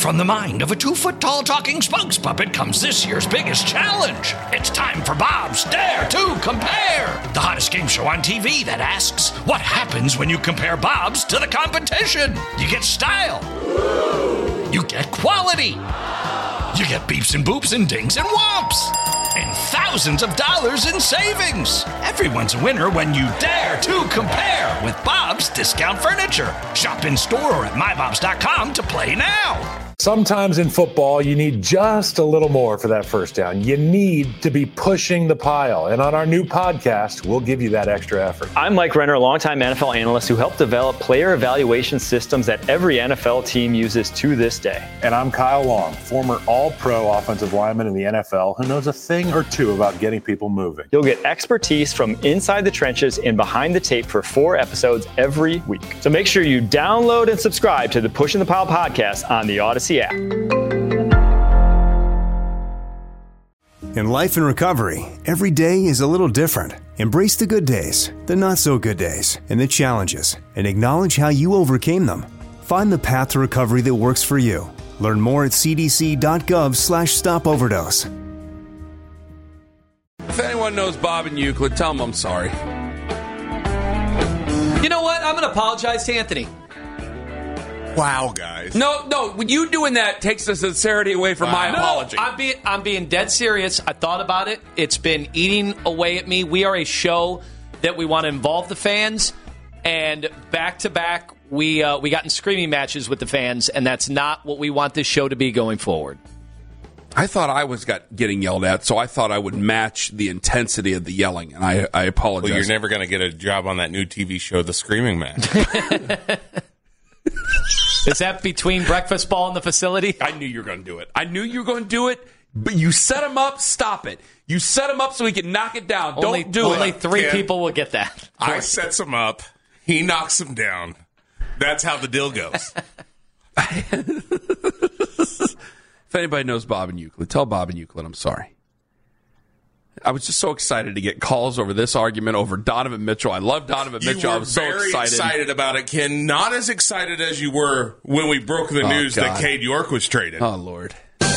From the mind of a 2-foot-tall talking spokes puppet comes this year's biggest challenge. It's time for Bob's Dare to Compare, the hottest game show on TV that asks, what happens when you compare Bob's to the competition? You get style. You get quality. You get beeps and boops and dings and whomps. And thousands of dollars in savings. Everyone's a winner when you dare to compare with Bob's Discount Furniture. Shop in store or at mybobs.com to play now. Sometimes in football, you need just a little more for that first down. You need to be pushing the pile. And on our new podcast, we'll give you that extra effort. I'm Mike Renner, a longtime NFL analyst who helped develop player evaluation systems that every NFL team uses to this day. And I'm Kyle Long, former all-pro offensive lineman in the NFL who knows a thing or two about getting people moving. You'll get expertise from inside the trenches and behind the tape for 4 episodes every week. So make sure you download and subscribe to the Pushing the Pile podcast on the Odyssey app. In life and recovery, every day is a little different. Embrace the good days, the not so good days, and the challenges, and acknowledge how you overcame them. Find the path to recovery that works for you. Learn more at cdc.gov/stopoverdose. If anyone knows Bob and Euclid, tell them I'm sorry. You know what? I'm going to apologize to Anthony. Wow, guys. No, when you doing that takes the sincerity away from my apology. I'm being dead serious. I thought about it. It's been eating away at me. We are a show that we want to involve the fans, and back-to-back, we got in screaming matches with the fans, and that's not what we want this show to be going forward. I thought I was getting yelled at, so I thought I would match the intensity of the yelling, and I apologize. Well, you're never going to get a job on that new TV show, The Screaming Match. Is that between breakfast ball and the facility? I knew you were going to do it. But you set him up, stop it. You set him up so he can knock it down. Don't do it. Only 3 people will get that. I sets him up. He knocks him down. That's how the deal goes. If anybody knows Bob and Euclid, tell Bob and Euclid I'm sorry. I was just so excited to get calls over this argument over Donovan Mitchell. I love Donovan Mitchell. I was so excited. You were very excited about it, Ken. Not as excited as you were when we broke the news that Cade York was traded. Oh, Lord.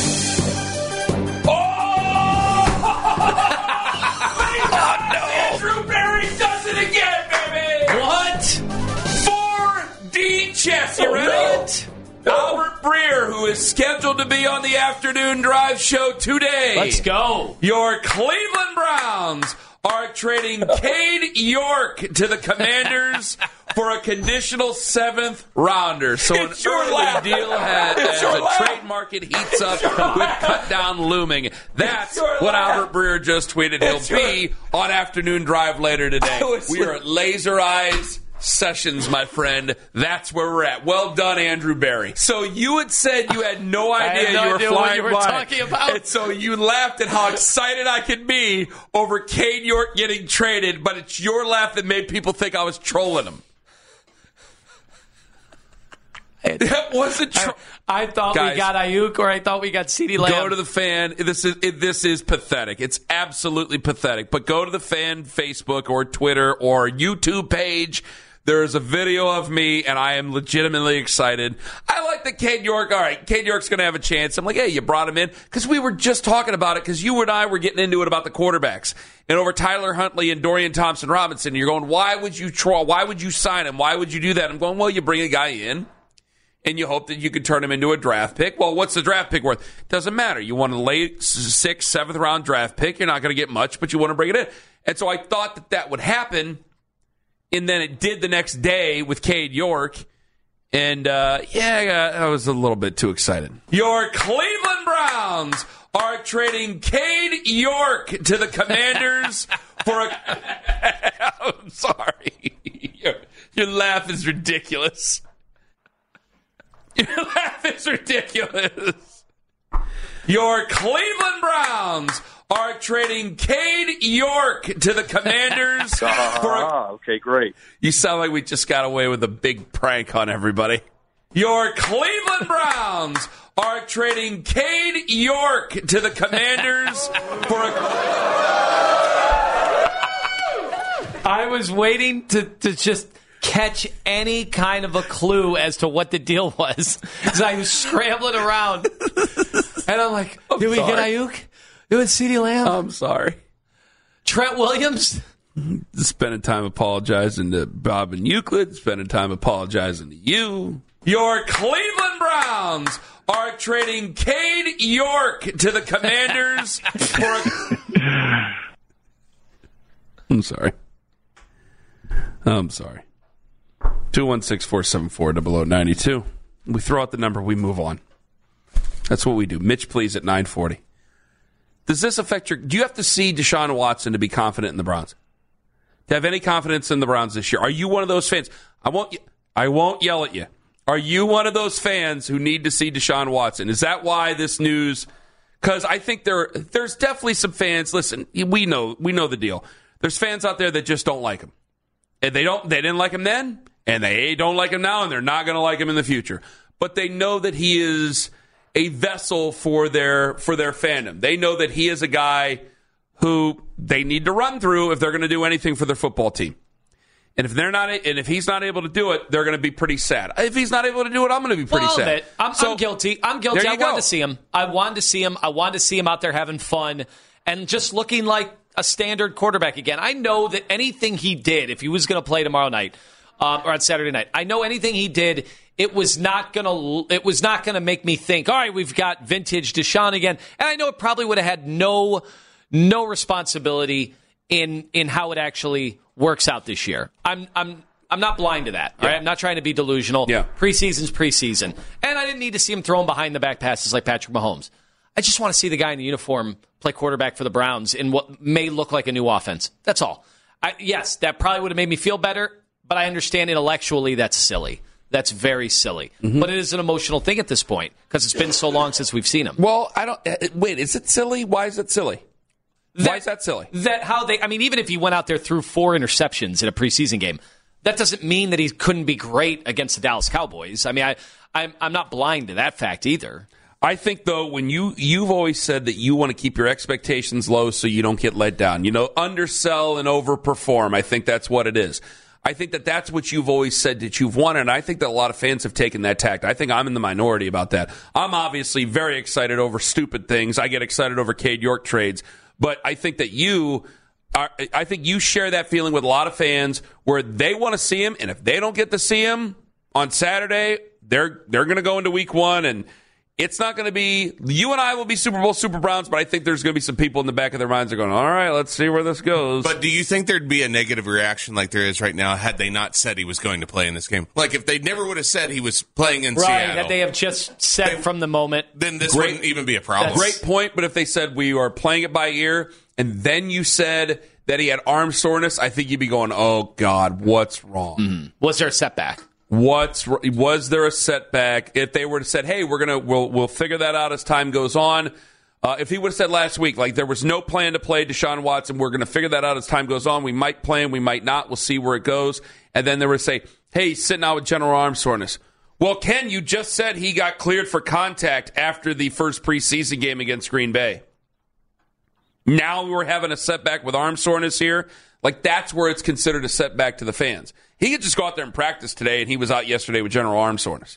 Andrew Berry does it again, baby! What? 4D chess. You ready? Albert Breer, who is scheduled to be on the afternoon drive show today. Let's go. Your Cleveland Browns are trading Cade York to the Commanders for a conditional 7th rounder. So an early deal as the trade market heats up with cut down looming. That's what Albert Breer just tweeted. He'll be on afternoon drive later today. We are at Laser Eyes Sessions, my friend. That's where we're at. Well done, Andrew Berry. So you had said you had no idea you were flying what you were by. talking about. And so you laughed at how excited I could be over Cade York getting traded, but it's your laugh that made people think I was trolling him. That wasn't true. I thought we got Ayuk, or I thought we got CeeDee Lamb. Go to the Fan. This is pathetic. It's absolutely pathetic. But go to the Fan Facebook or Twitter or YouTube page. There is a video of me, and I am legitimately excited. I like that Cade York. All right, Cade York's going to have a chance. I'm like, hey, you brought him in? Because we were just talking about it, because you and I were getting into it about the quarterbacks. And over Tyler Huntley and Dorian Thompson-Robinson, you're going, why would you sign him? Why would you do that? I'm going, well, you bring a guy in, and you hope that you could turn him into a draft pick. Well, what's the draft pick worth? Doesn't matter. You want a late 6th, 7th round draft pick. You're not going to get much, but you want to bring it in. And so I thought that would happen. And then it did the next day with Cade York. And, I was a little bit too excited. Your Cleveland Browns are trading Cade York to the Commanders for a... I'm sorry. Your laugh is ridiculous. Your laugh is ridiculous. Your Cleveland Browns are trading Cade York to the Commanders okay, great. You sound like we just got away with a big prank on everybody. Your Cleveland Browns are trading Cade York to the Commanders for a... I was waiting to just catch any kind of a clue as to what the deal was. So I was scrambling around. And I'm like, did we get Ayuk? It was CeeDee Lamb. I'm sorry. Trent Williams? Spending time apologizing to Bob and Euclid. Spending time apologizing to you. Your Cleveland Browns are trading Cade York to the Commanders for I'm sorry. 216-474-0092. We throw out the number, we move on. That's what we do. Mitch, please, at 940. Does this affect do you have to see Deshaun Watson to be confident in the Browns? To have any confidence in the Browns this year? Are you one of those fans? I won't yell at you. Are you one of those fans who need to see Deshaun Watson? Is that why this news? Because I think there's definitely some fans. Listen, we know the deal. There's fans out there that just don't like him. And they didn't like him then, and they don't like him now, and they're not going to like him in the future. But they know that he is a vessel for their fandom. They know that he is a guy who they need to run through if they're going to do anything for their football team. And if he's not able to do it, they're going to be pretty sad. If he's not able to do it, I'm going to be pretty sad. I'm guilty. I wanted to see him. I wanted to see him out there having fun and just looking like a standard quarterback again. I know that anything he did, if he was going to play tomorrow night or on Saturday night, I know anything he did, it was not going to make me think, all right, we've got vintage Deshaun again. And I know it probably would have had no responsibility in how it actually works out this year. I'm not blind to that. Yeah. Right? I'm not trying to be delusional. Yeah. Preseason's preseason. And I didn't need to see him throwing behind the back passes like Patrick Mahomes. I just want to see the guy in the uniform play quarterback for the Browns in what may look like a new offense. That's all. Yes, that probably would have made me feel better, but I understand intellectually that's silly. That's very silly. Mm-hmm. But it is an emotional thing at this point because it's been so long since we've seen him. Well, wait, is it silly? Why is it silly? Why is that silly? Even if he went out there threw 4 interceptions in a preseason game, that doesn't mean that he couldn't be great against the Dallas Cowboys. I mean, I'm not blind to that fact either. I think, though, when you've always said that you want to keep your expectations low so you don't get let down. Undersell and overperform. I think that's what it is. I think that's what you've always said that you've wanted, and I think that a lot of fans have taken that tact. I think I'm in the minority about that. I'm obviously very excited over stupid things. I get excited over Cade York trades. But I think that you share that feeling with a lot of fans where they want to see him, and if they don't get to see him on Saturday, they're going to go into week 1, and it's not going to be – you and I will be Super Bowl Super Browns, but I think there's going to be some people in the back of their minds that are going, all right, let's see where this goes. But do you think there'd be a negative reaction like there is right now had they not said he was going to play in this game? Like if they never would have said he was playing in Seattle. Right, that they have just said from the moment. Then this wouldn't even be a problem. Great point, but if they said we are playing it by ear and then you said that he had arm soreness, I think you'd be going, oh, God, what's wrong? Mm-hmm. Was there a setback? Was there a setback? If they were to said, hey, we'll figure that out as time goes on. If he would have said last week, like there was no plan to play Deshaun Watson, we're going to figure that out as time goes on. We might play him, we might not. We'll see where it goes. And then they would say, hey, he's sitting out with general arm soreness. Well, Ken, you just said he got cleared for contact after the first preseason game against Green Bay. Now we're having a setback with arm soreness here. Like that's where it's considered a setback to the fans. He could just go out there and practice today, and he was out yesterday with general arm soreness.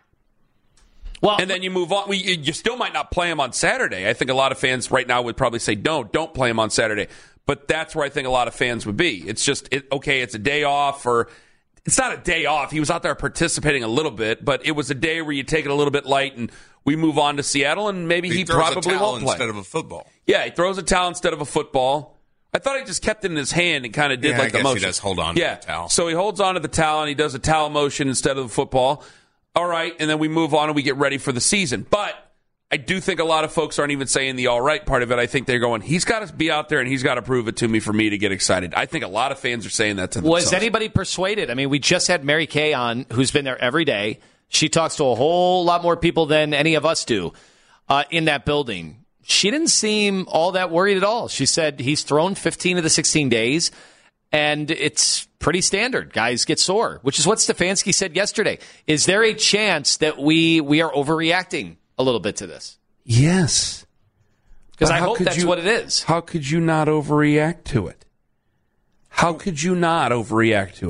Well, and then you move on. You still might not play him on Saturday. I think a lot of fans right now would probably say, don't play him on Saturday. But that's where I think a lot of fans would be. It's just, it's a day off, or it's not a day off. He was out there participating a little bit, but it was a day where you take it a little bit light, and we move on to Seattle, and maybe he probably won't play. Instead of a football. Yeah, he throws a towel instead of a football. I thought he just kept it in his hand and kind of did like the motion. He does hold on to the towel. So he holds on to the towel and he does a towel motion instead of the football. All right, and then we move on and we get ready for the season. But I do think a lot of folks aren't even saying the all right part of it. I think they're going, he's got to be out there and he's got to prove it to me for me to get excited. I think a lot of fans are saying that to themselves. Was anybody persuaded? I mean, we just had Mary Kay on, who's been there every day. She talks to a whole lot more people than any of us do in that building. She didn't seem all that worried at all. She said he's thrown 15 of the 16 days, and it's pretty standard. Guys get sore, which is what Stefanski said yesterday. Is there a chance that we are overreacting a little bit to this? Yes. Because I hope that's what it is. How could you not overreact to it? How could you not overreact to it?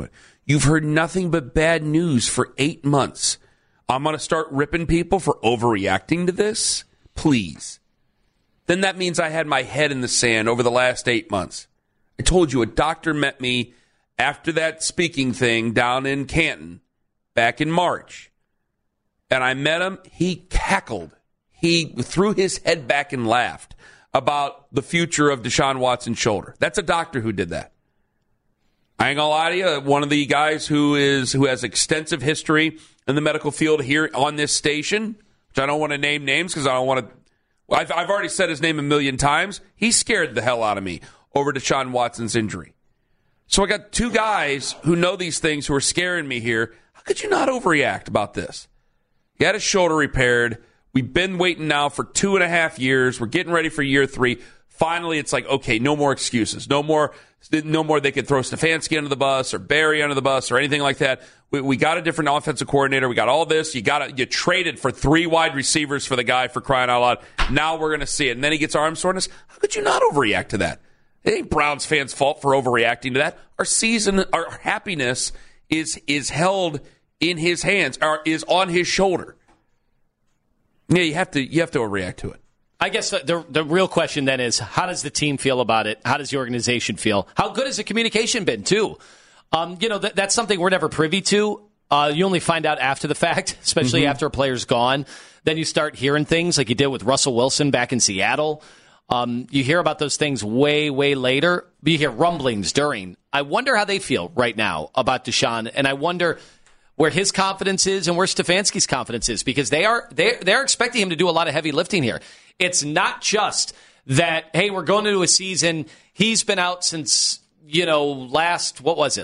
You've heard nothing but bad news for 8 months. I'm going to start ripping people for overreacting to this? Please. Then that means I had my head in the sand over the last 8 months. I told you a doctor met me after that speaking thing down in Canton back in March. And I met him. He cackled. He threw his head back and laughed about the future of Deshaun Watson's shoulder. That's a doctor who did that. I ain't gonna lie to you. One of the guys who has extensive history in the medical field here on this station, which I don't want to name names because I don't want to. I've already said his name a million times. He scared the hell out of me over Deshaun Watson's injury. So I got two guys who know these things who are scaring me here. How could you not overreact about this? He had his shoulder repaired. We've been waiting now for 2.5 years. We're getting ready for year 3. Finally, it's like, okay, no more excuses. No more they could throw Stefanski under the bus or Barry under the bus or anything like that. We got a different offensive coordinator. We got all this. You traded for 3 wide receivers for the guy, for crying out loud. Now we're going to see it. And then he gets arm soreness. How could you not overreact to that? It ain't Browns fans' fault for overreacting to that. Our happiness is held in his hands, or is on his shoulder. Yeah, you have to overreact to it. I guess the real question then is, how does the team feel about it? How does the organization feel? How good has the communication been, too? That's something we're never privy to. You only find out after the fact, especially after a player's gone. Then you start hearing things like you did with Russell Wilson back in Seattle. You hear about those things way, way later. But you hear rumblings during. I wonder how they feel right now about Deshaun, and I wonder where his confidence is and where Stefanski's confidence is, because they're expecting him to do a lot of heavy lifting here. It's not just that, hey, we're going into a season. He's been out since, last,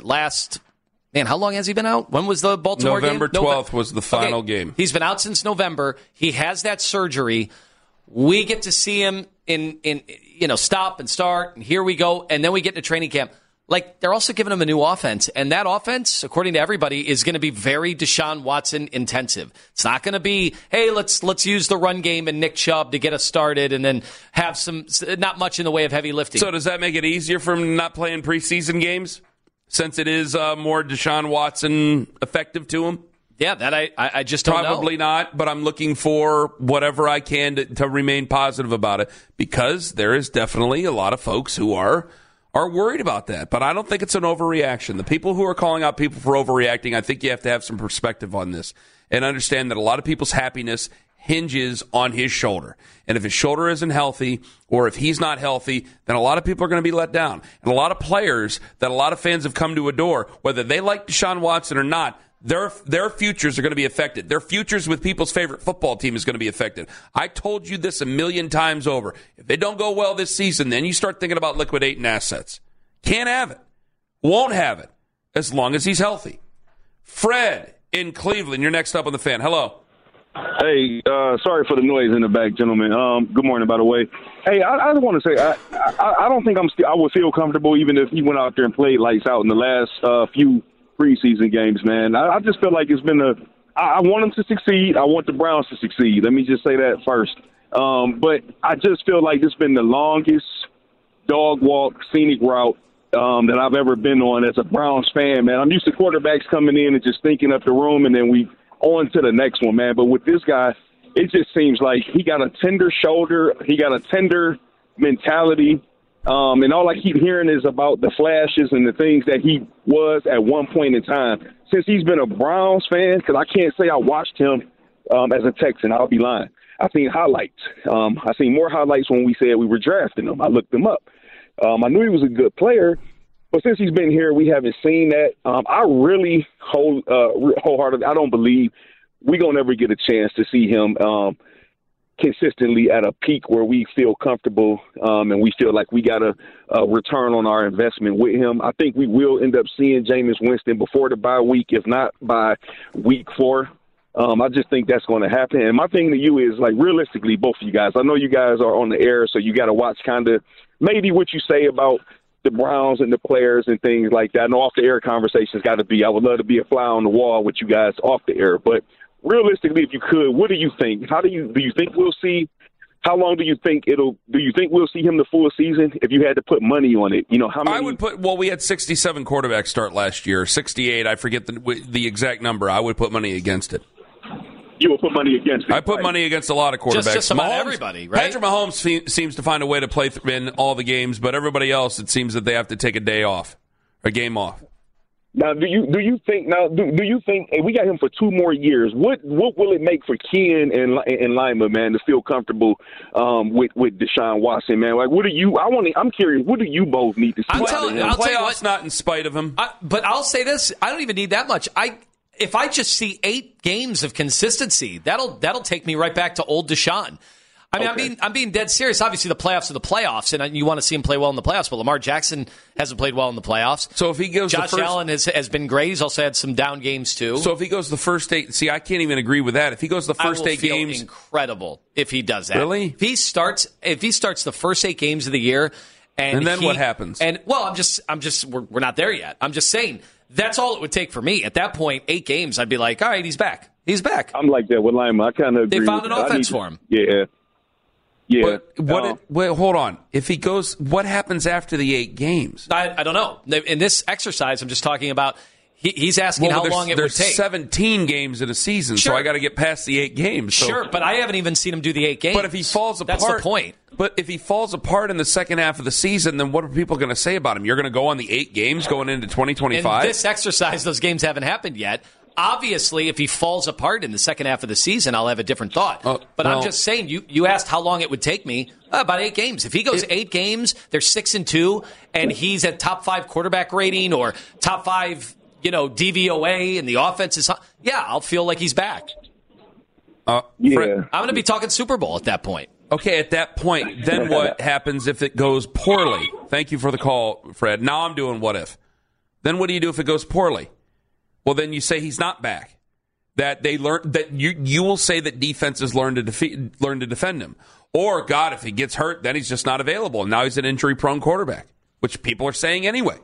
how long has he been out? When was the Baltimore game? November 12th was the final game. He's been out since November. He has that surgery. We get to see him in stop and start, and here we go, and then we get to training camp. Like, they're also giving him a new offense, and that offense, according to everybody, is going to be very Deshaun Watson intensive. It's not going to be, hey, let's use the run game and Nick Chubb to get us started, and then have not much in the way of heavy lifting. So does that make it easier for him not playing preseason games, since it is more Deshaun Watson effective to him? Yeah, that I just don't know. Probably not, but I'm looking for whatever I can to remain positive about it, because there is definitely a lot of folks who are worried about that. But I don't think it's an overreaction. The people who are calling out people for overreacting, I think you have to have some perspective on this and understand that a lot of people's happiness hinges on his shoulder. And if his shoulder isn't healthy, or if he's not healthy, then a lot of people are going to be let down. And a lot of players that a lot of fans have come to adore, whether they like Deshaun Watson or not, their futures are going to be affected. Their futures with people's favorite football team is going to be affected. I told you this a million times over. If they don't go well this season, then you start thinking about liquidating assets. Can't have it. Won't have it as long as he's healthy. Fred in Cleveland, you're next up on the Fan. Hello. Hey, sorry for the noise in the back, gentlemen. Good morning, by the way. Hey, I just want to say, I don't think I would feel comfortable even if he went out there and played lights out in the last few preseason games, man. I just feel like it's been I want them to succeed. I want the Browns to succeed. Let me just say that first. But I just feel like it's been the longest dog walk, scenic route that I've ever been on as a Browns fan, man. I'm used to quarterbacks coming in and just thinking up the room, and then we on to the next one, man. But with this guy, it just seems like he got a tender shoulder. He got a tender mentality. And all I keep hearing is about the flashes and the things that he was at one point in time. Since he's been a Browns fan, because I can't say I watched him as a Texan. I'll be lying. I've seen highlights. I seen more highlights when we said we were drafting him. I looked him up. I knew he was a good player, but since he's been here, we haven't seen that. I really wholeheartedly, I don't believe we're going to ever get a chance to see him consistently at a peak where we feel comfortable and we feel like we got a return on our investment with him. I think we will end up seeing Jameis Winston before the bye week, if not by week 4. I just think that's going to happen. And my thing to you is, like, realistically, both of you guys, I know you guys are on the air, so you got to watch kind of maybe what you say about the Browns and the players and things like that. I know off-the-air conversations got to be, I would love to be a fly on the wall with you guys off the air, but realistically, if you could, what do you think? Do you think we'll see how long do you think we'll see him the full season if you had to put money on it? How many? I would put, we had 67 quarterbacks start last year, 68. I forget the exact number. I would put money against it. You will put money against it. I put money against a lot of quarterbacks. Just about everybody, right? Patrick Mahomes seems to find a way to play in all the games, but everybody else, it seems that they have to take a day off, a game off. Now, do you think hey, we got him for 2 more years? What will it make for Ken and Lima, man, to feel comfortable with Deshaun Watson, man? Like, I'm curious. What do you both need to see? I'll tell you what, not in spite of him. But I'll say this: I don't even need that much. If I just see 8 games of consistency, that'll take me right back to old Deshaun. I mean, okay. I'm being dead serious. Obviously, the playoffs are the playoffs, and you want to see him play well in the playoffs. But Lamar Jackson hasn't played well in the playoffs. So if he goes, Josh Allen has been great. He's also had some down games too. So if he goes the first 8, see, I can't even agree with that. If he goes the first 8 games, incredible. If he does that, really, if he starts the first 8 games of the year, and then what happens? And well, we're not there yet. I'm just saying that's all it would take for me. At that point, 8 games, I'd be like, all right, he's back. He's back. I'm like that with Lima. I kind of agree. They found an offense for him. Yeah. Yeah. But wait, hold on. If he goes, what happens after the 8 games? I don't know. In this exercise, I'm just talking about. He's asking how long it would take. There's 17 games in a season, sure. So I got to get past the 8 games. So. Sure, but I haven't even seen him do the 8 games. But if he falls apart, that's the point. But if he falls apart in the second half of the season, then what are people going to say about him? You're going to go on the 8 games going into 2025? In this exercise, those games haven't happened yet. Obviously, if he falls apart in the second half of the season, I'll have a different thought. But I'm just saying, you asked how long it would take me. About 8 games. If he goes 8 games, they're 6-2, and he's at top 5 quarterback rating or top 5, DVOA, and the offense is, I'll feel like he's back. I'm going to be talking Super Bowl at that point. Okay, at that point, then what happens if it goes poorly? Thank you for the call, Fred. Now I'm doing what if. Then what do you do if it goes poorly? Well, then you say he's not back. That they learn that you will say that defenses learn to defend him. Or, God, if he gets hurt, then he's just not available. And now he's an injury-prone quarterback, which people are saying anyway.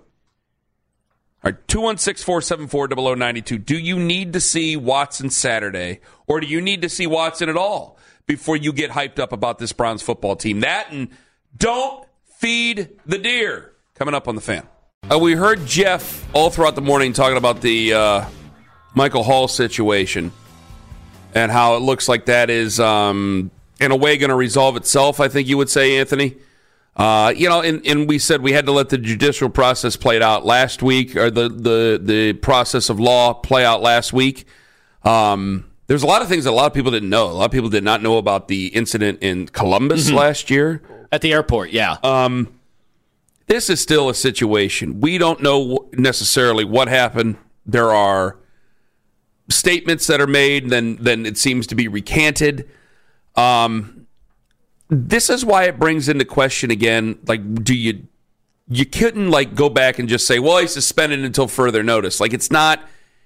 All right, 216-474-0092. Do you need to see Watson Saturday, or do you need to see Watson at all before you get hyped up about this Browns football team? That and don't feed the deer. Coming up on The Fan. We heard Jeff all throughout the morning talking about the Michael Hall situation and how it looks like that is, in a way, going to resolve itself, I think you would say, Anthony. And we said we had to let the judicial process play out last week, or the process of law play out last week. There's a lot of things that a lot of people didn't know. A lot of people did not know about the incident in Columbus last year. At the airport, yeah. This is still a situation. We don't know necessarily what happened. There are statements that are made, then it seems to be recanted. This is why it brings into question again, like, you couldn't like go back and just say, well, he's suspended until further notice. Like, it's not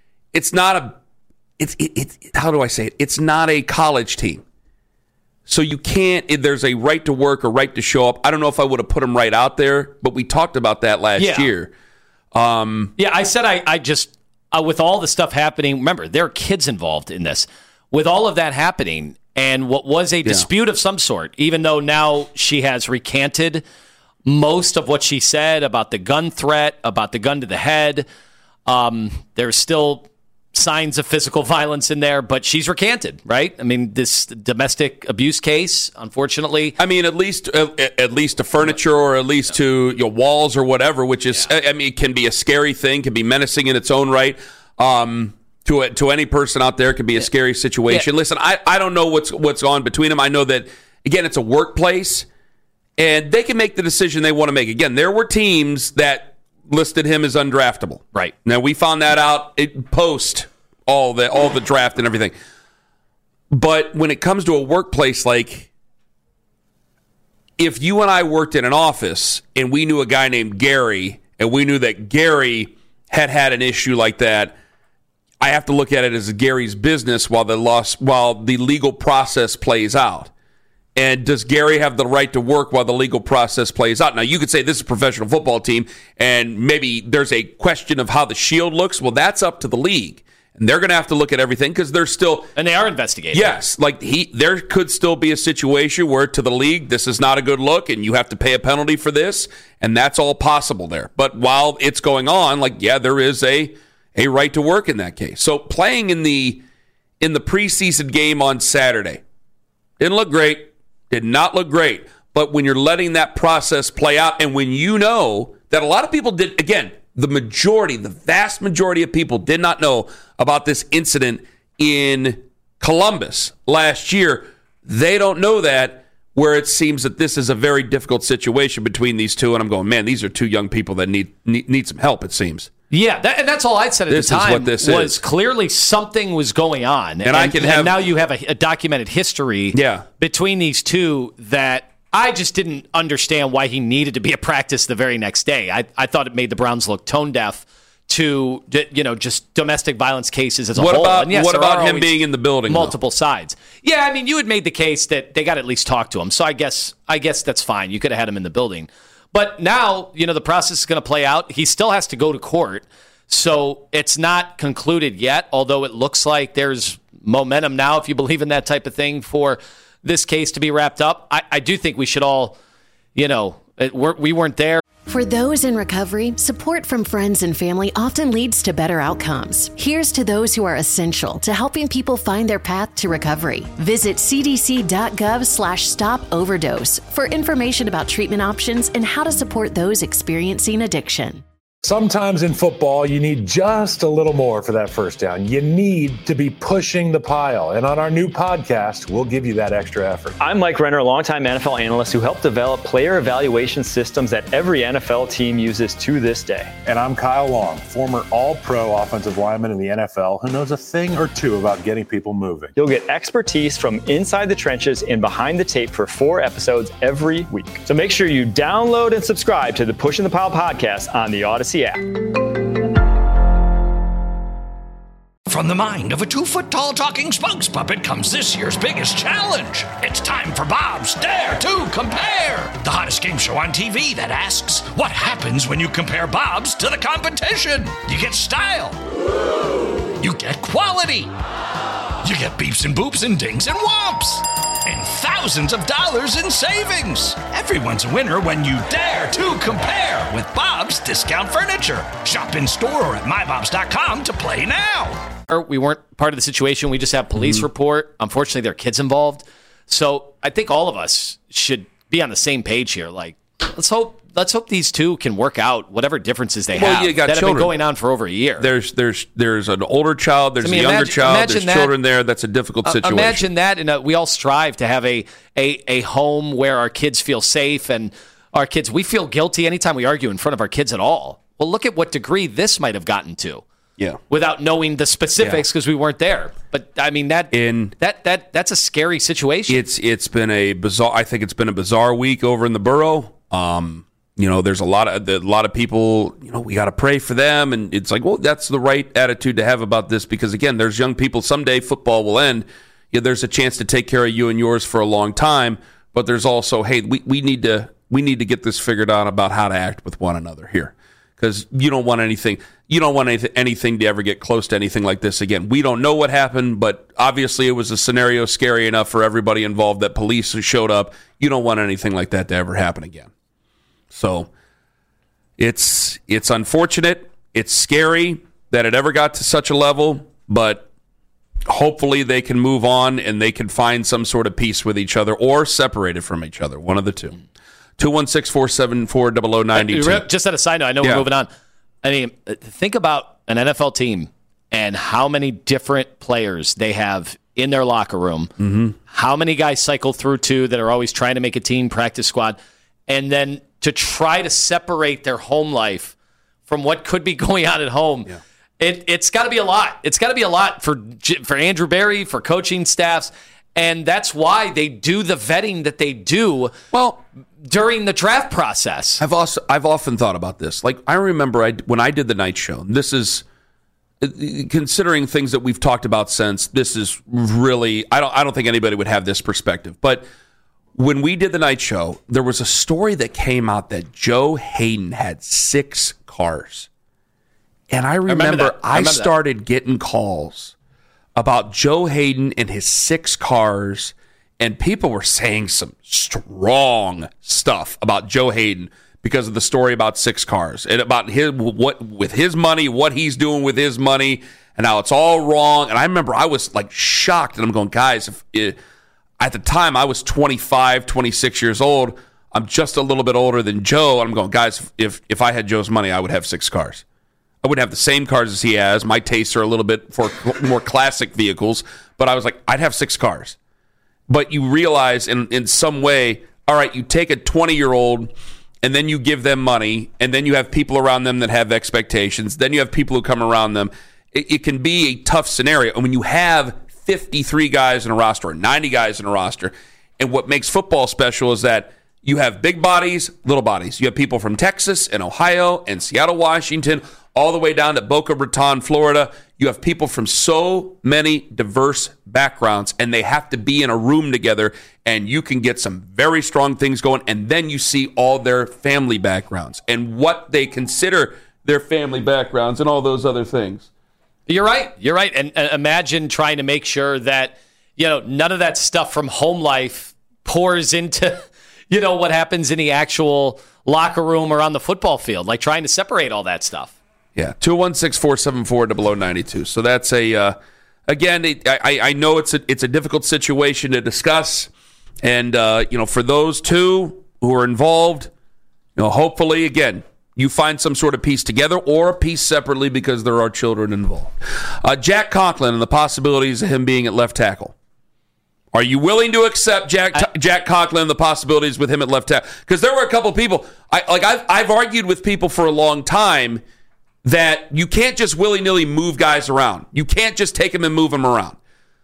how do I say it? It's not a college team. So you can't, there's a right to work, a right to show up. I don't know if I would have put him right out there, but we talked about that last year. I said I just, with all the stuff happening, remember, there are kids involved in this. With all of that happening, and what was a dispute of some sort, even though now she has recanted most of what she said about the gun threat, about the gun to the head. There's still signs of physical violence in there, but she's recanted, right? I mean, this domestic abuse case, unfortunately. I mean, at least to furniture, or at least to walls or whatever, which is, I mean, it can be a scary thing, can be menacing in its own right. To any person out there, it can be a scary situation. Listen, I don't know what's on between them. I know that, again, it's a workplace, and they can make the decision they want to make. Again, there were teams that listed him as undraftable. Right. Now, we found that out post all the draft and everything. But when it comes to a workplace, like, if you and I worked in an office and we knew a guy named Gary, and we knew that Gary had an issue like that, I have to look at it as Gary's business while the legal process plays out. And does Gary have the right to work while the legal process plays out? Now, you could say this is a professional football team, and maybe there's a question of how the shield looks. Well, that's up to the league. And they're going to have to look at everything because they're still... And they are investigating. Yes. There could still be a situation where to the league, this is not a good look and you have to pay a penalty for this. And that's all possible there. But while it's going on, there is a right to work in that case. So playing in the preseason game on Saturday didn't look great. Did not look great. But when you're letting that process play out and when you know that a lot of people did... Again, the vast majority of people did not know about this incident in Columbus last year. They don't know that, where it seems that this is a very difficult situation between these two. And I'm going, man, these are two young people that need some help, it seems. Yeah, and that's all I said at the time. Is what this is. Clearly something was going on. And now you have a documented history between these two that I just didn't understand why he needed to be at practice the very next day. I thought it made the Browns look tone deaf to just domestic violence cases as a whole. What about him being in the building? Multiple sides. Yeah, I mean, you had made the case that they got to at least talk to him. So I guess that's fine. You could have had him in the building. But now, the process is going to play out. He still has to go to court. So it's not concluded yet, although it looks like there's momentum now, if you believe in that type of thing, for this case to be wrapped up. I do think we should all, we weren't there. For those in recovery, support from friends and family often leads to better outcomes. Here's to those who are essential to helping people find their path to recovery. Visit cdc.gov/stop-overdose for information about treatment options and how to support those experiencing addiction. Sometimes in football, you need just a little more for that first down. You need to be pushing the pile. And on our new podcast, we'll give you that extra effort. I'm Mike Renner, a longtime NFL analyst who helped develop player evaluation systems that every NFL team uses to this day. And I'm Kyle Long, former all-pro offensive lineman in the NFL who knows a thing or two about getting people moving. You'll get expertise from inside the trenches and behind the tape for 4 episodes every week. So make sure you download and subscribe to the Pushing the Pile podcast on the Odyssey app. From the mind of a 2-foot-tall talking spokes puppet comes this year's biggest challenge. It's time for Bob's Dare to Compare, the hottest game show on TV that asks, what happens when you compare Bob's to the competition? You get style. You get quality. You get beeps and boops and dings and whomps. And thousands of dollars in savings. Everyone's a winner when you dare to compare with Bob's Discount Furniture. Shop in store or at mybobs.com to play now. We weren't part of the situation. We just have police report. Unfortunately, there are kids involved. So I think all of us should be on the same page here. Let's hope these two can work out whatever differences they have you got that children. Have been going on for over a year. There's an older child, there's a younger child, there's children there. That's a difficult situation. Imagine that, and we all strive to have a home where our kids feel safe, and we feel guilty anytime we argue in front of our kids at all. Well, look at what degree this might have gotten to. Yeah. Without knowing the specifics because we weren't there. But I mean that's a scary situation. It's been a bizarre. I think it's been a bizarre week over in the borough. There's a lot of people, we got to pray for them. And it's like, well, that's the right attitude to have about this because, again, there's young people. Someday football will end. Yeah, there's a chance to take care of you and yours for a long time. But there's also, hey, we need to get this figured out about how to act with one another here. Because you don't want anything to ever get close to anything like this again. We don't know what happened, but obviously it was a scenario scary enough for everybody involved that police showed up. You don't want anything like that to ever happen again. So it's unfortunate. It's scary that it ever got to such a level, but hopefully they can move on and they can find some sort of peace with each other or separated from each other, one of the two. 216-474-0092. Just on a side note, I know we're moving on. I mean, think about an NFL team and how many different players they have in their locker room. Mm-hmm. How many guys cycle through too that are always trying to make a team practice squad, and then to try to separate their home life from what could be going on at home. Yeah. It's got to be a lot. It's got to be a lot for Andrew Berry, for coaching staffs. And that's why they do the vetting that they do during the draft process. I've often thought about this. Like, I remember when I did the night show, this is, considering things that we've talked about since, this is really, I don't think anybody would have this perspective. But when we did the night show, there was a story that came out that Joe Hayden had 6 cars. And I remember I started getting calls about Joe Hayden and his 6 cars, and people were saying some strong stuff about Joe Hayden because of the story about 6 cars and about with his money, what he's doing with his money, and how it's all wrong. And I remember I was like shocked, and I'm going, guys, at the time I was 25, 26 years old. I'm just a little bit older than Joe. And I'm going, guys, if I had Joe's money, I would have 6 cars. I wouldn't have the same cars as he has. My tastes are a little bit for more classic vehicles, but I was like, I'd have 6 cars. But you realize in some way, all right, you take a 20-year-old and then you give them money, and then you have people around them that have expectations. Then you have people who come around them. It can be a tough scenario. And when you have 53 guys in a roster or 90 guys in a roster, and what makes football special is that you have big bodies, little bodies. You have people from Texas and Ohio and Seattle, Washington, all the way down to Boca Raton, Florida. You have people from so many diverse backgrounds, and they have to be in a room together, and you can get some very strong things going, and then you see all their family backgrounds and what they consider their family backgrounds and all those other things. You're right. And imagine trying to make sure that, none of that stuff from home life pours into, what happens in the actual locker room or on the football field, like trying to separate all that stuff. Yeah, 216-474-0092. So that's again, I know it's a difficult situation to discuss, and for those two who are involved, hopefully again you find some sort of piece together or a piece separately because there are children involved. Jack Conklin and the possibilities of him being at left tackle. Are you willing to accept Jack Conklin and the possibilities with him at left tackle? Because there were a couple of people I've argued with people for a long time that you can't just willy-nilly move guys around. You can't just take them and move them around.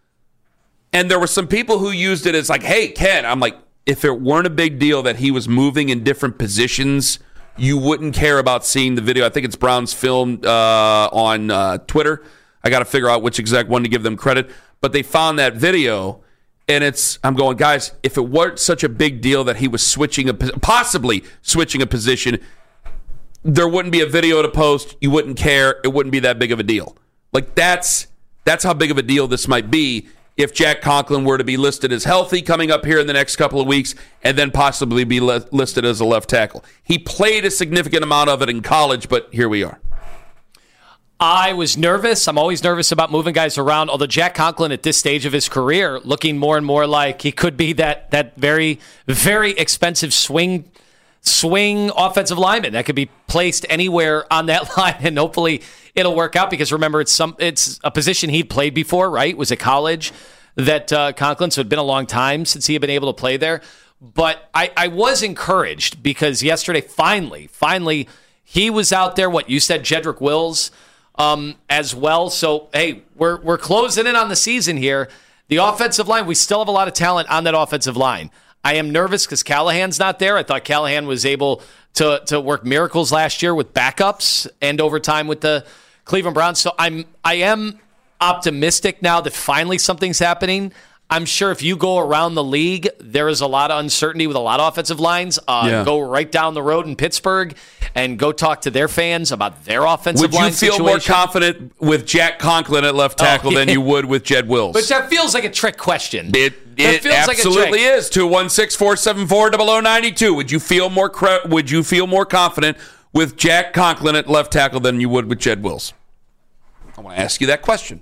And there were some people who used it as like, hey, Ken, I'm like, if it weren't a big deal that he was moving in different positions, you wouldn't care about seeing the video. I think it's Brown's Film on Twitter. I got to figure out which exact one to give them credit. But they found that video, and I'm going, guys, if it weren't such a big deal that he was possibly switching a position, there wouldn't be a video to post. You wouldn't care. It wouldn't be that big of a deal. Like that's how big of a deal this might be if Jack Conklin were to be listed as healthy coming up here in the next couple of weeks and then possibly be listed as a left tackle. He played a significant amount of it in college, but here we are. I was nervous. I'm always nervous about moving guys around, although Jack Conklin at this stage of his career looking more and more like he could be that very, very expensive swing offensive lineman that could be placed anywhere on that line, and hopefully it'll work out because remember it's a position he'd played before, right? It was at college that Conklin, so it'd been a long time since he had been able to play there. But I was encouraged because yesterday finally he was out there. What you said, Jedrick Wills as well. So hey, we're closing in on the season here. The offensive line, we still have a lot of talent on that offensive line. I am nervous because Callahan's not there. I thought Callahan was able to work miracles last year with backups and overtime with the Cleveland Browns. So I am optimistic now that finally something's happening. I'm sure if you go around the league, there is a lot of uncertainty with a lot of offensive lines. Go right down the road in Pittsburgh and go talk to their fans about their offensive line situation. Would you feel more confident with Jack Conklin at left tackle than you would with Jed Wills? But that feels like a trick question. It absolutely is. 216-474-0092. Would you feel more confident with Jack Conklin at left tackle than you would with Jed Wills? I want to ask you that question.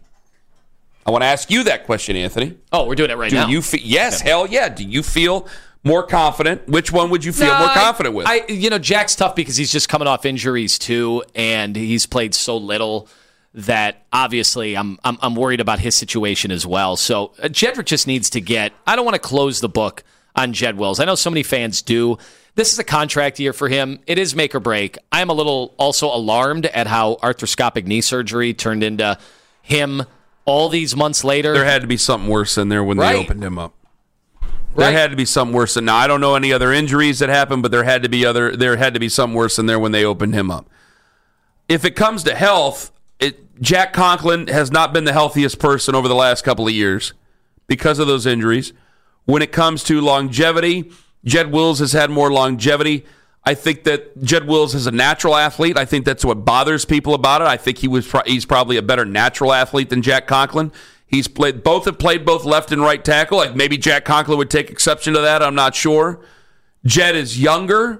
Anthony. Oh, we're doing it right now? Yes, hell yeah. Do you feel more confident? Which one would you feel more confident with? Jack's tough because he's just coming off injuries too, and he's played so little that obviously I'm worried about his situation as well. So Jedrick just needs to get. I don't want to close the book on Jed Wills. I know so many fans do. This is a contract year for him. It is make or break. I am a little also alarmed at how arthroscopic knee surgery turned into him all these months later. There had to be something worse in there when they opened him up. There had to be something worse. Now I don't know any other injuries that happened, but there had to be something worse in there when they opened him up. If it comes to health, Jack Conklin has not been the healthiest person over the last couple of years because of those injuries. When it comes to longevity, Jed Wills has had more longevity. I think that Jed Wills is a natural athlete. I think that's what bothers people about it. I think he's probably a better natural athlete than Jack Conklin. Both have played both left and right tackle. Like maybe Jack Conklin would take exception to that. I'm not sure. Jed is younger.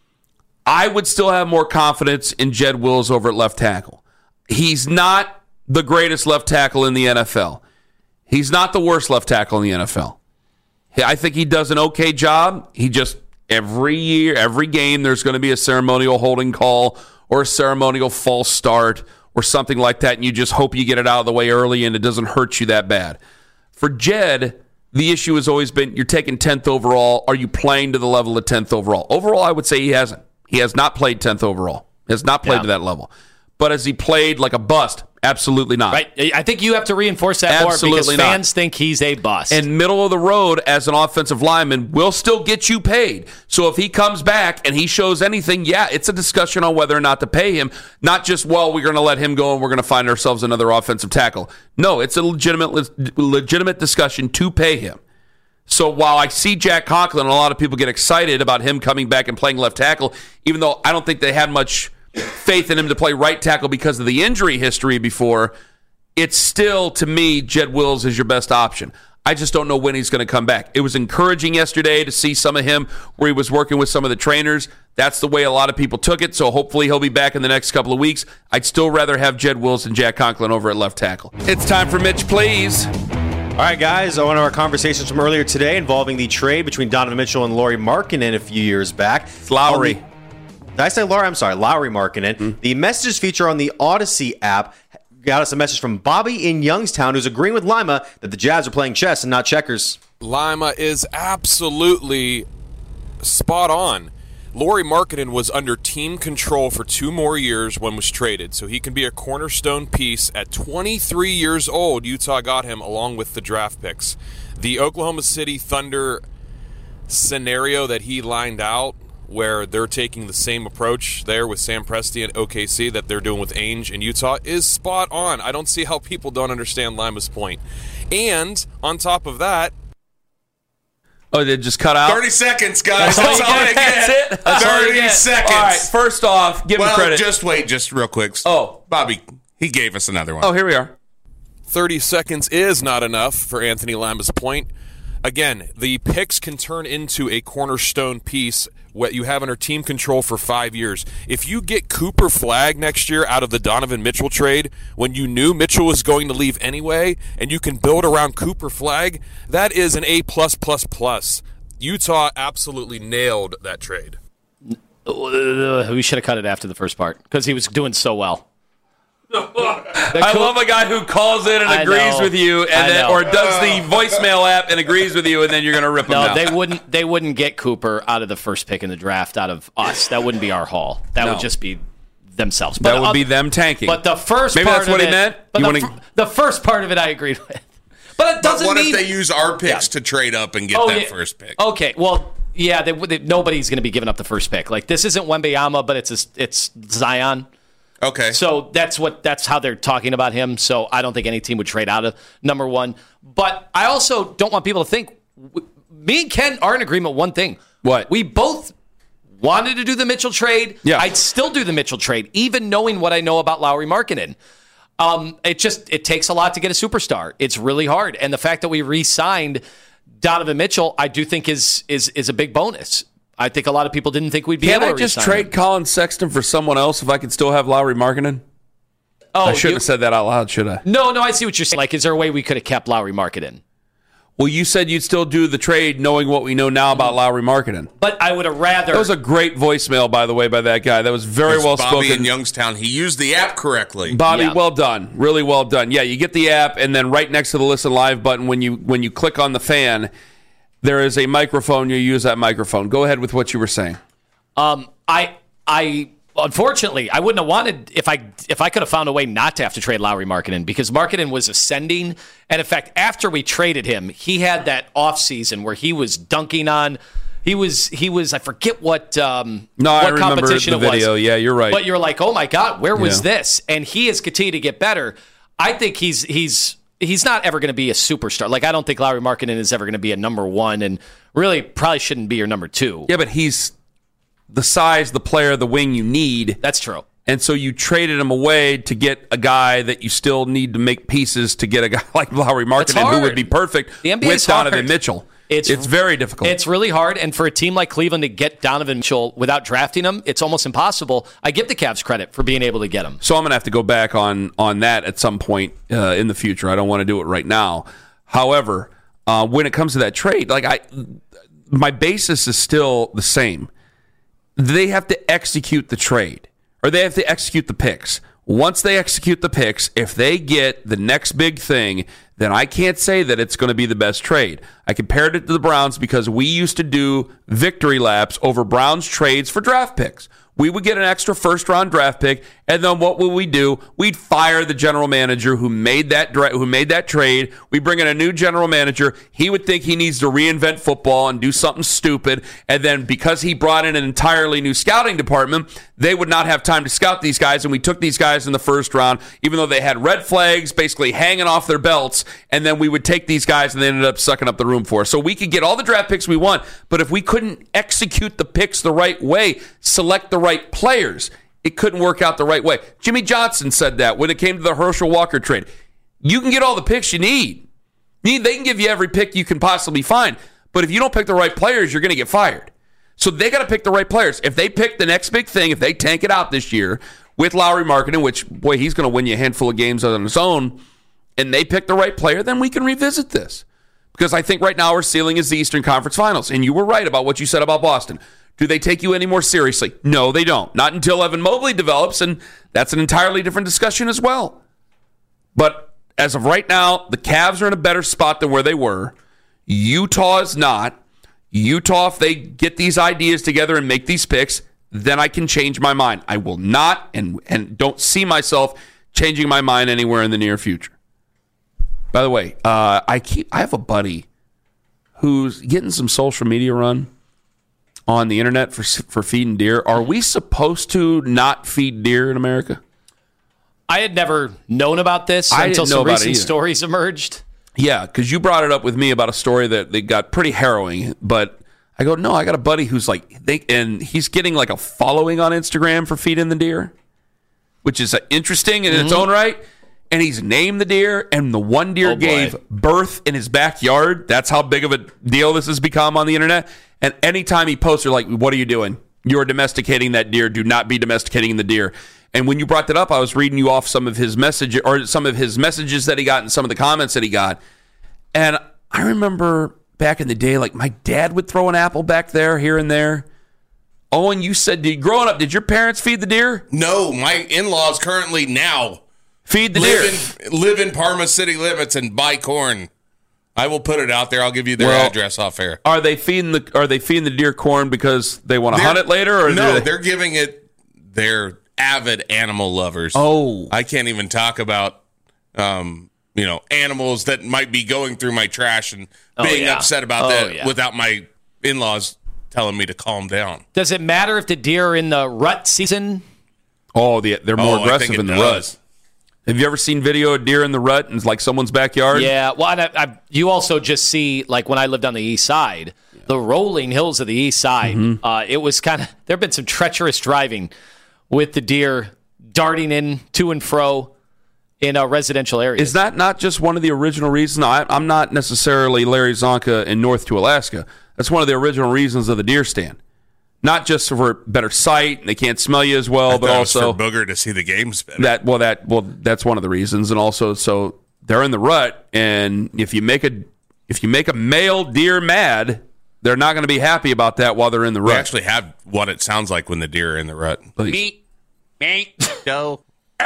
I would still have more confidence in Jed Wills over at left tackle. He's not the greatest left tackle in the NFL. He's not the worst left tackle in the NFL. I think he does an okay job. He just, every year, every game, there's going to be a ceremonial holding call or a ceremonial false start or something like that, and you just hope you get it out of the way early and it doesn't hurt you that bad. For Jed, the issue has always been you're taking 10th overall. Are you playing to the level of 10th overall? Overall, I would say he hasn't. He has not played 10th overall. Has not played to that level. But has he played like a bust? Absolutely not. Right. I think you have to reinforce that more because fans think he's a bust. And middle of the road as an offensive lineman will still get you paid. So if he comes back and he shows anything, yeah, it's a discussion on whether or not to pay him. Not just, well, we're going to let him go and we're going to find ourselves another offensive tackle. No, it's a legitimate discussion to pay him. So while I see Jack Conklin and a lot of people get excited about him coming back and playing left tackle, even though I don't think they had much faith in him to play right tackle because of the injury history before, it's still, to me, Jed Wills is your best option. I just don't know when he's going to come back. It was encouraging yesterday to see some of him where he was working with some of the trainers. That's the way a lot of people took it, so hopefully he'll be back in the next couple of weeks. I'd still rather have Jed Wills and Jack Conklin over at left tackle. It's time for Mitch, please. All right, guys, one of our conversations from earlier today involving the trade between Donovan Mitchell and Lauri Markkanen a few years back. It's Lowry. Did I say Lauri? I'm sorry, Lauri Markkanen. Mm-hmm. The messages feature on the Odyssey app got us a message from Bobby in Youngstown who's agreeing with Lima that the Jazz are playing chess and not checkers. Lima is absolutely spot on. Lauri Markkanen was under team control for 2 more years when was traded, so he can be a cornerstone piece. At 23 years old, Utah got him along with the draft picks. The Oklahoma City Thunder scenario that he lined out, where they're taking the same approach there with Sam Presti and OKC that they're doing with Ainge in Utah, is spot on. I don't see how people don't understand Lima's point. And on top of that, oh, they just cut out? 30 seconds, guys. That's all I get. That's 30 seconds. All right, first off, give him credit. Just wait, just real quick. Oh. Bobby, he gave us another one. Oh, here we are. 30 seconds is not enough for Anthony Lima's point. Again, the picks can turn into a cornerstone piece what you have under team control for 5 years. If you get Cooper Flagg next year out of the Donovan Mitchell trade, when you knew Mitchell was going to leave anyway, and you can build around Cooper Flagg, that is an A+++. Utah absolutely nailed that trade. We should have cut it after the first part because he was doing so well. I love a guy who calls in and agrees with you, and then, or does the voicemail app and agrees with you, and then you're going to rip him out. They wouldn't get Cooper out of the first pick in the draft out of us. That wouldn't be our haul. That would just be themselves. But that would be them tanking. But the first maybe part that's what of he meant. But the first part of it, I agreed with. But it doesn't mean. What if they use our picks to trade up and get that first pick? Okay, well, yeah, nobody's going to be giving up the first pick. Like this isn't Wembanyama, but it's Zion. Okay. So that's how they're talking about him. So I don't think any team would trade out of number one. But I also don't want people to think me and Ken are in agreement one thing. What? We both wanted to do the Mitchell trade. Yeah. I'd still do the Mitchell trade, even knowing what I know about Lauri Markkanen. It takes a lot to get a superstar. It's really hard. And the fact that we re-signed Donovan Mitchell, I do think is a big bonus. I think a lot of people didn't think we'd be able to Can't I just trade him. Colin Sexton for someone else if I could still have Lauri Markkanen? Oh, I shouldn't have said that out loud, should I? No, I see what you're saying. Like, is there a way we could have kept Lauri Markkanen? Well, you said you'd still do the trade knowing what we know now about Lauri Markkanen. But I would have rather... That was a great voicemail, by the way, by that guy. That was very well spoken. Bobby in Youngstown. He used the app correctly. Bobby, well done. Really well done. Yeah, you get the app, and then right next to the Listen Live button, when you click on the fan, there is a microphone. You use that microphone. Go ahead with what you were saying. I unfortunately I wouldn't have wanted if I could have found a way not to have to trade Lauri Markkanen because Markkanen was ascending, and in fact after we traded him he had that offseason where he was dunking on he was I forget what I remember competition the video. Yeah, you're right. But you're like, oh my God, where was this? And he has continued to get better. I think he's not ever going to be a superstar. Like I don't think Lauri Markkanen is ever going to be a number one, and really probably shouldn't be your number two. Yeah, but he's the size, the player, the wing you need. That's true. And so you traded him away to get a guy that you still need to make pieces to get a guy like Lauri Markkanen, who would be perfect with Donovan Mitchell. It's very difficult. It's really hard, and for a team like Cleveland to get Donovan Mitchell without drafting him, it's almost impossible. I give the Cavs credit for being able to get him. So I'm going to have to go back on that at some point in the future. I don't want to do it right now. However, when it comes to that trade, my basis is still the same. They have to execute the trade, or they have to execute the picks. Once they execute the picks, if they get the next big thing, then I can't say that it's going to be the best trade. I compared it to the Browns because we used to do victory laps over Browns trades for draft picks. We would get an extra first-round draft pick, and then what would we do? We'd fire the general manager who made that trade. We bring in a new general manager. He would think he needs to reinvent football and do something stupid, and then because he brought in an entirely new scouting department, they would not have time to scout these guys, and we took these guys in the first round, even though they had red flags basically hanging off their belts, and then we would take these guys, and they ended up sucking up the room for us. So we could get all the draft picks we want, but if we couldn't execute the picks the right way, select the right players, it couldn't work out the right way. Jimmy Johnson said that when it came to the Herschel Walker trade. You can get all the picks you need. They can give you every pick you can possibly find, but if you don't pick the right players, you're going to get fired. So they got to pick the right players. If they pick the next big thing, if they tank it out this year with Lauri Markkanen, which, boy, he's going to win you a handful of games on his own, and they pick the right player, then we can revisit this. Because I think right now our ceiling is the Eastern Conference Finals, and you were right about what you said about Boston. Do they take you any more seriously? No, they don't. Not until Evan Mobley develops, and that's an entirely different discussion as well. But as of right now, the Cavs are in a better spot than where they were. Utah is not. Utah, if they get these ideas together and make these picks, then I can change my mind. I will not and don't see myself changing my mind anywhere in the near future. By the way, I have a buddy who's getting some social media run on the internet for feeding deer. Are we supposed to not feed deer in America? I had never known about this until some recent stories emerged. Yeah, because you brought it up with me about a story that they got pretty harrowing. But I go, no, I got a buddy who's and he's getting like a following on Instagram for feeding the deer, which is interesting in its own right. And he's named the deer, and the one deer gave birth in his backyard. That's how big of a deal this has become on the internet. And anytime he posts, they're like, what are you doing? You're domesticating that deer. Do not be domesticating the deer. And when you brought that up, I was reading you off some of his messages that he got and some of the comments that he got. And I remember back in the day, like my dad would throw an apple back there, here and there. Owen, you said, growing up, did your parents feed the deer? No, my in-laws currently now feed the deer. Live in Parma city limits and buy corn. I will put it out there. I'll give you their address off air. Are they feeding the deer corn because they want to hunt it later? Or no, they're giving it. They're avid animal lovers. Oh, I can't even talk about animals that might be going through my trash and being upset about that without my in-laws telling me to calm down. Does it matter if the deer are in the rut season? Oh, they're more aggressive in the rut. Have you ever seen video of deer in the rut in like someone's backyard? Yeah. Well, you also just see, like when I lived on the east side, the rolling hills of the east side, it was kind of, there have been some treacherous driving with the deer darting in to and fro in residential areas. Is that not just one of the original reasons? I'm not necessarily Larry Zonka in North to Alaska. That's one of the original reasons of the deer stand. Not just for better sight, and they can't smell you as well, but also for Booger to see the games better. That's one of the reasons, and also so they're in the rut, and if you make a male deer mad, they're not going to be happy about that while they're in the rut. We actually have what it sounds like when the deer are in the rut. Please. Meat, go.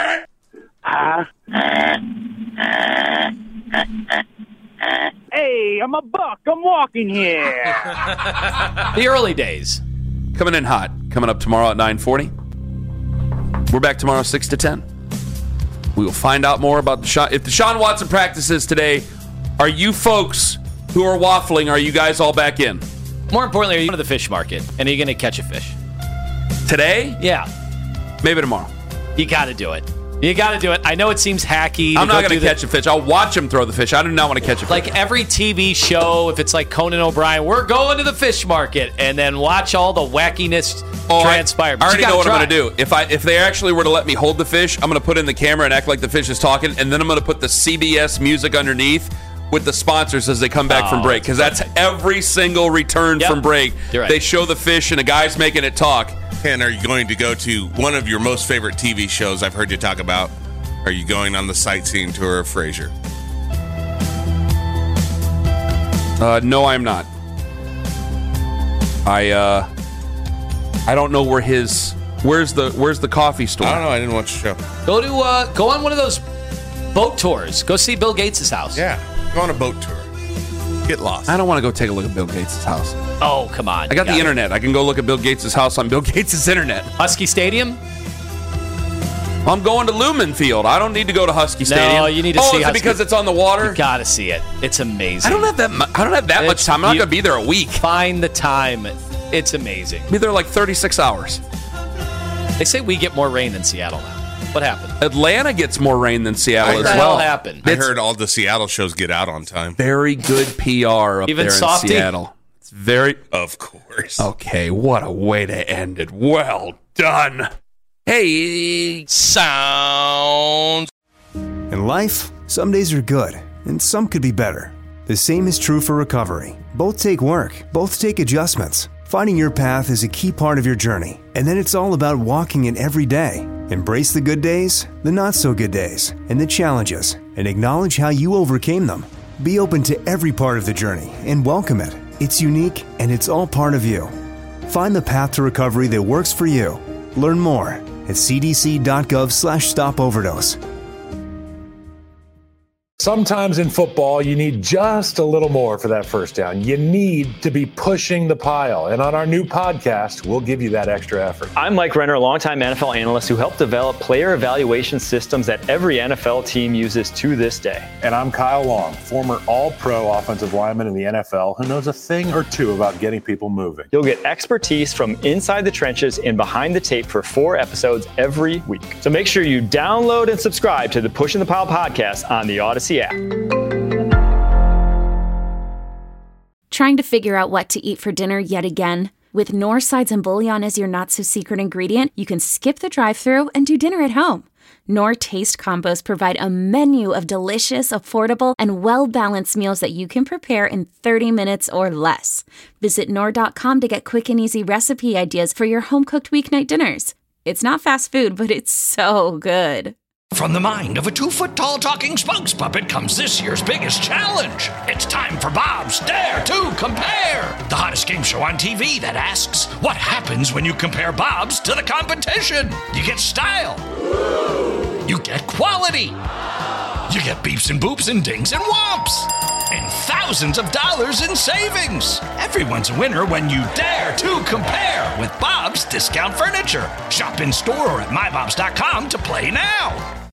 Hey, I'm a buck. I'm walking here. The early days. Coming in hot. Coming up tomorrow at 9:40. We're back tomorrow 6 to 10. We will find out more about if Deshaun Watson practices today. Are you folks who are waffling, are you guys all back in? More importantly, are you going to the fish market, and are you going to catch a fish? Today? Yeah. Maybe tomorrow. You got to do it. You got to do it. I know it seems hacky. I'm not going to catch a fish. I'll watch him throw the fish. I do not want to catch a fish. Like every TV show, if it's like Conan O'Brien, we're going to the fish market, and then watch all the wackiness transpire. I already know what I'm going to do. If they actually were to let me hold the fish, I'm going to put in the camera and act like the fish is talking, and then I'm going to put the CBS music underneath with the sponsors as they come back from break, because that's every single return from break. Right. They show the fish, and a guy's making it talk. Ken, are you going to go to one of your most favorite TV shows I've heard you talk about? Are you going on the sightseeing tour of Frasier? No, I'm not. I don't know where where's the coffee store? I don't know. I didn't watch the show. Go on one of those boat tours. Go see Bill Gates' house. Yeah, go on a boat tour. Get lost. I don't want to go take a look at Bill Gates' house. Oh, come on. I got the internet. I can go look at Bill Gates' house on Bill Gates' internet. Husky Stadium? I'm going to Lumen Field. I don't need to go to Husky Stadium. No, you need to see Husky. Because it's on the water? You got to see it. It's amazing. I don't have that much time. I'm not going to be there a week. Find the time. It's amazing. Be there like 36 hours. They say we get more rain than Seattle now. What happened? Atlanta gets more rain than Seattle as well. What happened? I heard all the Seattle shows get out on time. Very good PR up Even there Softy? in Seattle. It's very... Of course. Okay, what a way to end it. Well done. Hey, sounds. In life, some days are good, and some could be better. The same is true for recovery. Both take work, both take adjustments. Finding your path is a key part of your journey, and then it's all about walking it every day. Embrace the good days, the not so good days, and the challenges, and acknowledge how you overcame them. Be open to every part of the journey and welcome it. It's unique, and it's all part of you. Find the path to recovery that works for you. Learn more at cdc.gov/stopoverdose. Sometimes in football, you need just a little more for that first down. You need to be pushing the pile. And on our new podcast, we'll give you that extra effort. I'm Mike Renner, a longtime NFL analyst who helped develop player evaluation systems that every NFL team uses to this day. And I'm Kyle Long, former All-Pro offensive lineman in the NFL who knows a thing or two about getting people moving. You'll get expertise from inside the trenches and behind the tape for 4 episodes every week. So make sure you download and subscribe to the Pushing the Pile podcast on the Odyssey app. Trying to figure out what to eat for dinner yet again? With Knorr sides and bouillon as your not-so-secret ingredient, you can skip the drive-thru and do dinner at home. Knorr Taste Combos provide a menu of delicious, affordable, and well-balanced meals that you can prepare in 30 minutes or less. Visit Knorr.com to get quick and easy recipe ideas for your home-cooked weeknight dinners. It's not fast food, but it's so good. From the mind of a 2-foot-tall talking spokes puppet comes this year's biggest challenge. It's time for Bob's Dare to Compare, the hottest game show on TV that asks, what happens when you compare Bob's to the competition? You get style. You get quality. You get beeps and boops and dings and whomps. And thousands of dollars in savings. Everyone's a winner when you dare to compare with Bob's Discount Furniture. Shop in store or at mybobs.com to play now.